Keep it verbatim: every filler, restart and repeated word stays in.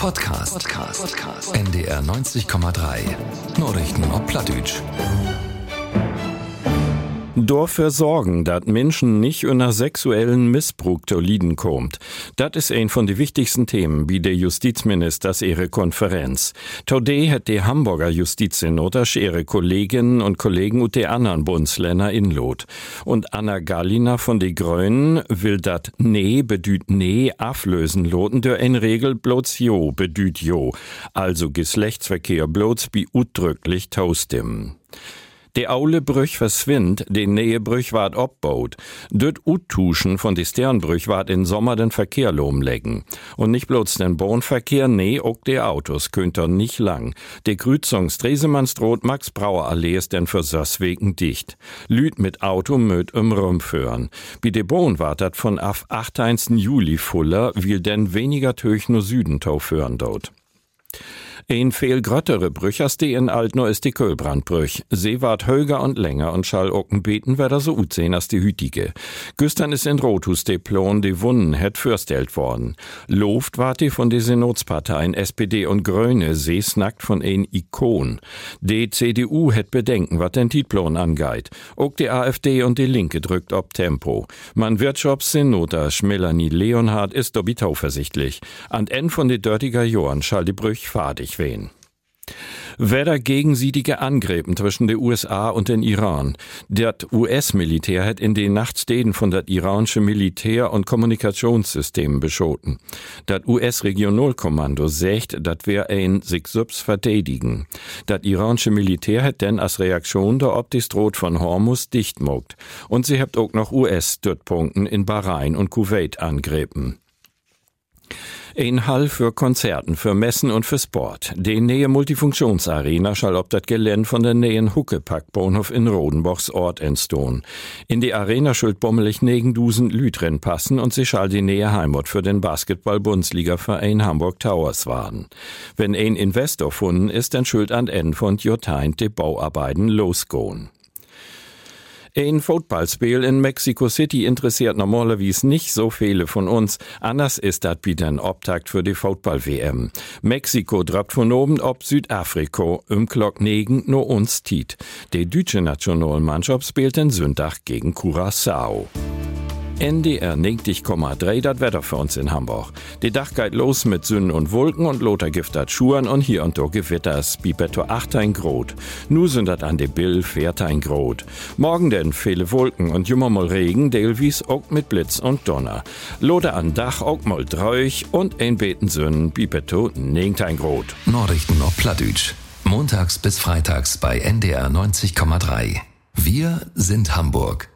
Podcast. Podcast. Podcast. N D R neunzig Komma drei. Nachrichten auf Plattdeutsch. Dafür sorgen, dass Menschen nicht unter sexuellen Missbrauch zu leiden kommt. Das ist ein von den wichtigsten Themen bei der Justizministers ihre Konferenz. Today hat die Hamburger Justizsynoders ihre Kolleginnen und Kollegen und die anderen Bundesländer inlot. Und Anna Gallina von die Grünen will dat nee bedüt nee auflösen loten durch ein Regel bloß jo bedüt jo. Also Geschlechtsverkehr bloß bi udrücklich taustimmen. De aule Brüch verschwindt, de neue Brüch ward obbaut. Döt Uttuschen von de Sternbrüch ward in Sommer den Verkehr lomleggen. Und nicht bloß den Bohnverkehr, nee, auch de Autos könnt er nicht lang. De Krüzung Stresemannsdroht Max-Brauer-Allee ist denn für Sösswegen dicht. Lüd mit Auto möt im Rümpführen. Bi de Bohn ward dat von af achtzehnten Juli fuller, will denn weniger Töch nur Süden tau führen dort. Ein viel gröttere Brüch als die in Altno ist die Kölbrandbrüch. Sie ward höger und länger und schall ocken beten, wer da so ut sehen als die hütige. Güstern ist in Rothus de Plon die Wunden het fürstellt worden. Loft ward die von de Synodsparteien S P D und Gröne, sie snackt von ein Ikon. Die C D U het Bedenken, wat den Titplon angeit. Ook die A f D und die Linke drückt ob Tempo. Man Wirtschafts Synoders Melanie Leonhardt ist dobi tauversichtlich. An End von de dörtiger Johann schall die Brüch fadig wen. Wer gegenseitige Angriffen zwischen den U S A und den Iran. Dat U S-Militär hat in den Nachtstäden von dat iranische Militär- und Kommunikationssystem beschoten. Dat U S-Regionalkommando sagt, dat wär ein sich subs verteidigen. Dat iranische Militär hat denn als Reaktion der ob die Stroht von Hormuz dicht mogt. Und sie habt auch noch U S-Stützpunkten in Bahrain und Kuwait angriffen. Ein Hall für Konzerten, für Messen und für Sport. Die nähe Multifunktionsarena schall ob dat Gelände von der nähen Huckepack-Bahnhof in Rodenbachs Ort entstohn. In die Arena schuld bommelig negendusen Lütren passen und sie schall die nähe Heimat für den Basketball-Bundesliga-Verein Hamburg Towers waren. Wenn ein Investor funden ist, dann schuld an Ende von Joteint die Bauarbeiten losgehen. Ein Footballspiel in Mexico City interessiert normalerweise nicht so viele von uns. Anders ist das wieder ein Auftakt für die Football-W M. Mexiko droppt von oben ob Südafrika, im Glock negen nur uns tiet. Die deutsche Nationalmannschaft spielt den Sonntag gegen Curaçao. N D R neunzig Komma drei, das Wetter für uns in Hamburg. Die Dach geht los mit Sünnen und Wolken und Lothar giftert Schuhen und hier und da Gewitters, Bibetto achtzehn Grad. Nu sind dat an de Bill vierzehn Grad. Morgen denn viele Wolken und jummer mal Regen, delwies auch mit Blitz und Donner. Lothar an Dach auch mal dreuch und ein Beten Sünnen, Bibetto neunzehn Grad. Nachrichten auf Plattdeutsch. Montags bis freitags bei N D R neunzig Komma drei. Wir sind Hamburg.